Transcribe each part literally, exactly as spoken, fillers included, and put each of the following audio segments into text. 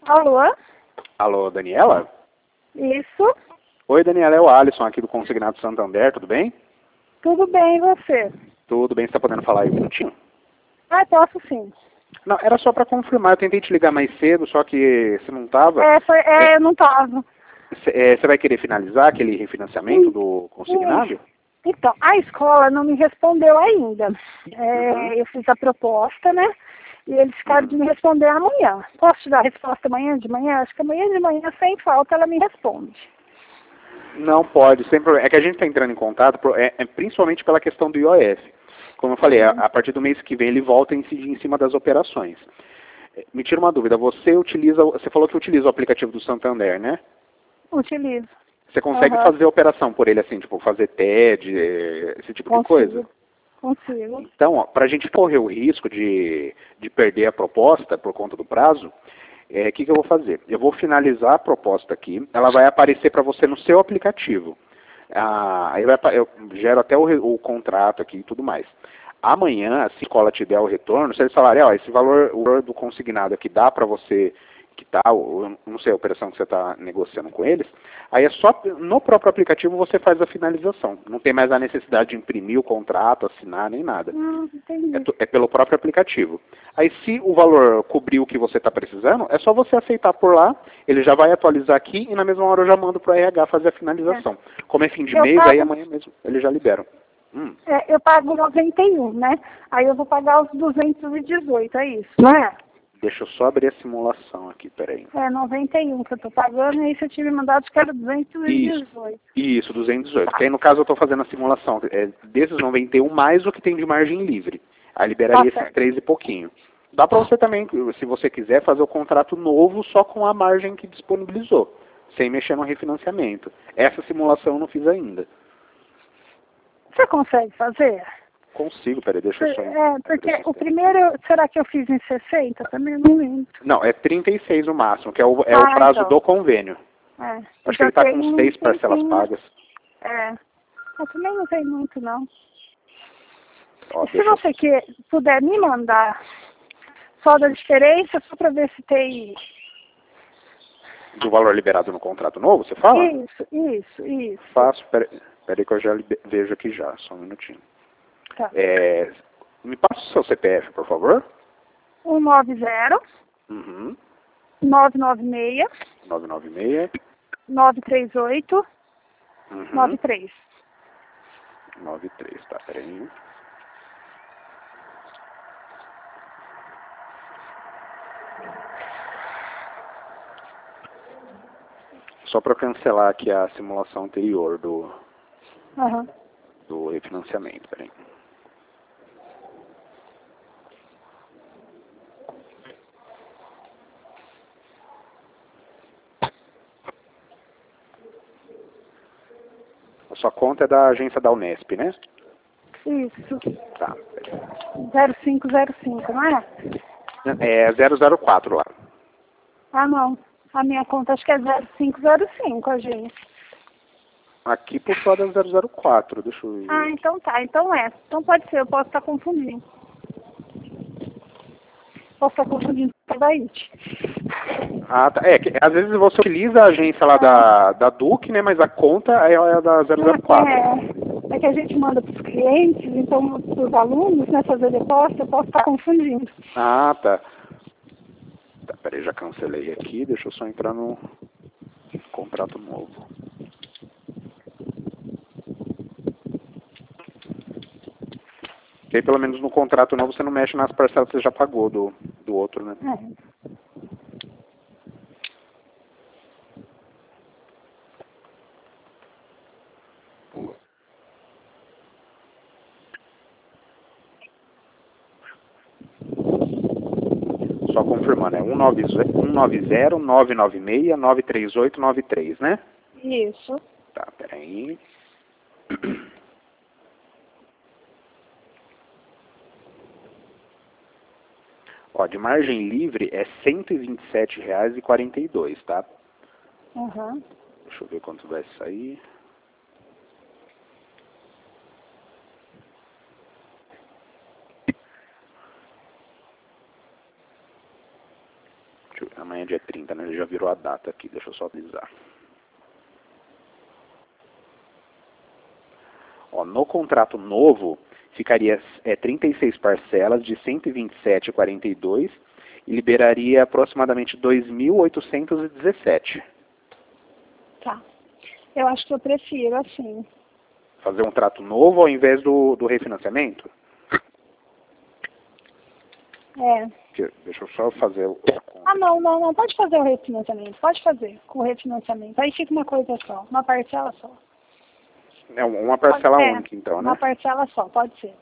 Alô? Alô, Daniela? Isso? Oi, Daniela, é o Alisson aqui do Consignado Santander, tudo bem? Tudo bem, e você? Tudo bem, você está podendo falar aí um minutinho? Ah, posso sim. Não, era só para confirmar, eu tentei te ligar mais cedo, só que você não estava. É, foi, é, eu não tava. Você vai querer finalizar aquele refinanciamento do consignado? Então, a escola não me respondeu ainda. É, Uhum. Eu fiz a proposta, né? E eles ficaram Uhum. de me responder amanhã. Posso te dar a resposta amanhã de manhã? Acho que amanhã de manhã, sem falta, ela me responde. Não pode, sem problema. É que a gente está entrando em contato, por- é, é principalmente pela questão do I O F. Como eu falei, a, Uhum. a partir do mês que vem ele volta a incidir em cima das operações. É, Me tira uma dúvida, você utiliza, você falou que utiliza o aplicativo do Santander, né? Utilizo. Você consegue Aham. fazer operação por ele assim, tipo, fazer T E D, eh, esse tipo de coisa? Consigo. Consigo. Então, para a gente correr o risco de, de perder a proposta por conta do prazo, o que, que eu vou fazer? Eu vou finalizar a proposta aqui, ela vai aparecer para você no seu aplicativo. Ah, aí vai, apa- eu gero até o, re- o contrato aqui e tudo mais. Amanhã, se a escola te der o retorno, se eles falarem, ó, esse valor, o valor do consignado aqui dá para você quitar, ou eu não sei a operação que você está negociando com eles, aí é só no próprio aplicativo você faz a finalização. Não tem mais a necessidade de imprimir o contrato, assinar, nem nada. Hum, É, entendi. tu- é pelo próprio aplicativo. Aí se o valor cobrir o que você está precisando, é só você aceitar por lá, ele já vai atualizar aqui e na mesma hora eu já mando para o R H fazer a É. finalização. Como é fim de Eu mês, aí pago, amanhã mesmo eles já liberam. Hum, é, eu pago noventa e um, né? Aí eu vou pagar os duzentos e dezoito, é isso, não é? deixa eu só abrir a simulação aqui, peraí. É noventa e um que eu tô pagando, e aí você tinha me mandado que era duzentos e Isso, dezoito. isso, duzentos e dezoito. Tá, Que aí no caso eu estou fazendo a simulação é, desses noventa e um mais o que tem de margem livre. Aí tá liberaria esses certo. três e pouquinho. Dá para você também, se você quiser, fazer o contrato novo só com a margem que disponibilizou, sem mexer no refinanciamento. Essa simulação eu não fiz ainda. Você consegue fazer? Consigo, peraí, deixa eu Por- só É, abrir porque o o sistema. primeiro, será que eu fiz em sessenta? Também não lembro. Não, é trinta e seis o máximo, que é o, é o Ah, prazo então. do convênio. É, Acho porque que ele eu está com tenho um seis parcelas tempinho. pagas. É, eu também não tenho muito, não. Ó, E se deixa eu... você que, puder me mandar só da diferença, só para ver se tem... Do valor liberado no contrato novo, você fala? Isso, isso, isso. Faço, peraí, peraí que eu já libe- vejo aqui já, só um minutinho. Tá. É, me passa o seu C P F, por favor. um nove zero, Uhum. nove nove seis, nove nove seis. nove três oito, nove Uhum. três. nove três, tá, peraí. Só para cancelar aqui a simulação anterior do, Aham. do refinanciamento, peraí. A sua conta é da agência da Unesp, né? Isso. Tá, peraí. zero cinco zero cinco, não é? É zero zero quatro lá. Ah, não. A minha conta acho que é zero cinco zero cinco, a gente. Aqui por fora é zero zero quatro, deixa eu ver Ah, aqui. então tá. Então é. Então pode ser, eu posso estar confundindo. Posso estar confundindo com a da I T. Ah, tá. É, que às vezes você utiliza a agência lá da, da Duque, né? Mas a conta é a da zero Não, zero é que, quatro. é, é que a gente manda para os clientes, então para os alunos, né, fazer depósito, eu posso estar confundindo. Ah, tá. Tá, peraí, já cancelei aqui. Deixa eu só entrar no contrato novo. Que aí pelo menos no contrato novo você não mexe nas parcelas que você já pagou do, do outro, né? É. Só confirmando, é um nove zero, nove nove seis, nove três oito, nove três, né? Isso. Tá, peraí. Ó, de margem livre é cento e vinte e sete reais e quarenta e dois, tá? Uhum. Deixa eu ver quanto vai sair. Deixa eu ver, Amanhã é dia trinta, né? Ele já virou a data aqui, deixa eu só atualizar. Ó, no contrato novo, ficaria é, trinta e seis parcelas de cento e vinte e sete reais e quarenta e dois centavos e liberaria aproximadamente dois mil oitocentos e dezessete. Tá. Eu acho que eu prefiro assim. Fazer um contrato novo ao invés do, do refinanciamento? É. Deixa eu só fazer o... Ah, não, não, não. Pode fazer o refinanciamento. Pode fazer com o refinanciamento. Aí fica uma coisa só. Uma parcela só. É uma parcela é, única, então, né? Uma parcela só, pode ser.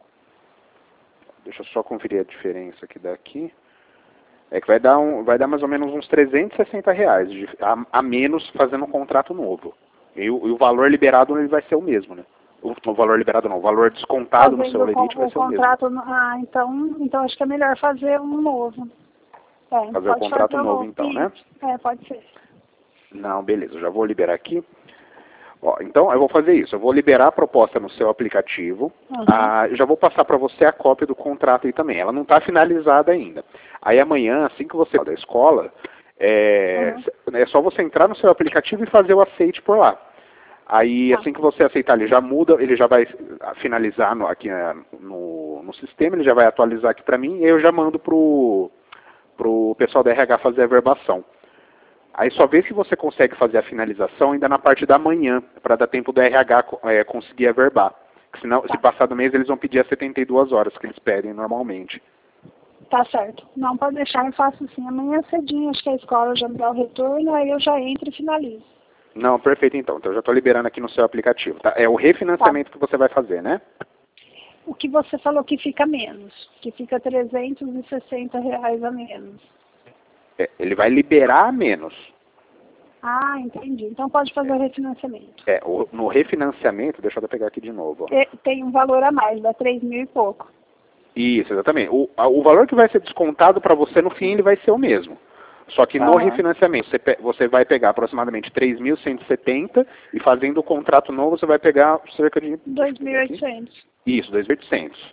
Deixa eu só conferir a diferença aqui daqui. É que vai dar, um, vai dar mais ou menos uns trezentos e sessenta reais de, a, a menos fazendo um contrato novo. E o, e o valor liberado ele vai ser o mesmo, né? O, o valor liberado não, o valor descontado Fazendo no seu limite vai o ser o mesmo. contrato, ah, então, então acho que é melhor fazer um novo. É, Fazer o contrato fazer novo, novo, então, né? É, pode ser. Não, beleza, eu já vou liberar aqui. Ó, então, eu vou fazer isso. Eu vou liberar a proposta no seu aplicativo. Uhum. Ah, eu já vou passar para você a cópia do contrato aí também. Ela não está finalizada ainda. Aí amanhã, assim que você sair da escola, é, uhum. é só você entrar no seu aplicativo e fazer o aceite por lá. Aí, tá. assim que você aceitar, ele já muda, ele já vai finalizar no, aqui no, no sistema, ele já vai atualizar aqui para mim e eu já mando pro, pro pessoal da R H fazer a verbação. Aí só vê se você consegue fazer a finalização ainda na parte da manhã, para dar tempo do R H é, conseguir averbar. Porque senão, tá. Se passar do mês, eles vão pedir as setenta e duas horas que eles pedem normalmente. Tá certo. Não, pode deixar, eu faço assim. Amanhã cedinho, acho que a escola já me dá o retorno, aí eu já entro e finalizo. Não, perfeito então. Então eu já estou liberando aqui no seu aplicativo. Tá? É o refinanciamento tá. que você vai fazer, né? O que você falou que fica menos, que fica trezentos e sessenta reais a menos. É, ele vai liberar menos. Ah, entendi. Então pode fazer o refinanciamento. É, o, no refinanciamento, deixa eu pegar aqui de novo. Ó. Tem um valor a mais, dá três mil e pouco. Isso, exatamente. O, a, o valor que vai ser descontado para você no fim, ele vai ser o mesmo. Só que no uhum. refinanciamento, você, pe você vai pegar aproximadamente três mil cento e setenta e fazendo o contrato novo, você vai pegar cerca de... dois mil e oitocentos. Isso, dois mil e oitocentos.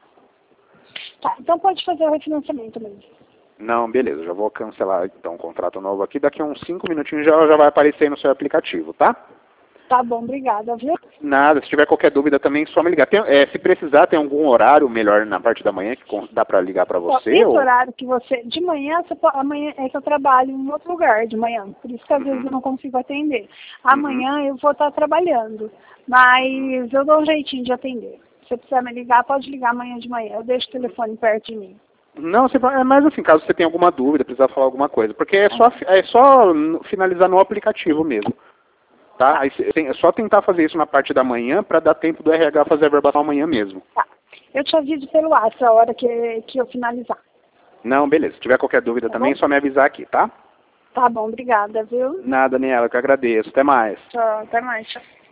Tá, então pode fazer o refinanciamento mesmo. Não, beleza, já vou cancelar então o contrato novo aqui. Daqui a uns cinco minutinhos já, já vai aparecer no seu aplicativo, tá? Tá bom, obrigada, viu? Nada, se tiver qualquer dúvida também, só me ligar. Tem, é, se precisar, tem algum horário melhor na parte da manhã que dá para ligar para você? Esse ou... horário que você... De manhã, você pode, amanhã é que eu trabalho em outro lugar de manhã, por isso que às uhum. vezes eu não consigo atender. Amanhã uhum. eu vou estar trabalhando, mas eu dou um jeitinho de atender. Se você precisar me ligar, pode ligar amanhã de manhã. Eu deixo o telefone perto de mim. Não, é mais assim, caso você tenha alguma dúvida, precisar falar alguma coisa, porque é só, é só finalizar no aplicativo mesmo. Tá? Aí, é só tentar fazer isso na parte da manhã para dar tempo do R H fazer a verbação amanhã mesmo. Tá. Eu te aviso pelo WhatsApp a hora que, que eu finalizar. Não, beleza. Se tiver qualquer dúvida tá também, bom? É só me avisar aqui, tá? Tá bom, obrigada, viu? Nada, Daniela, eu que agradeço. Até mais. Tchau, até mais. Tchau.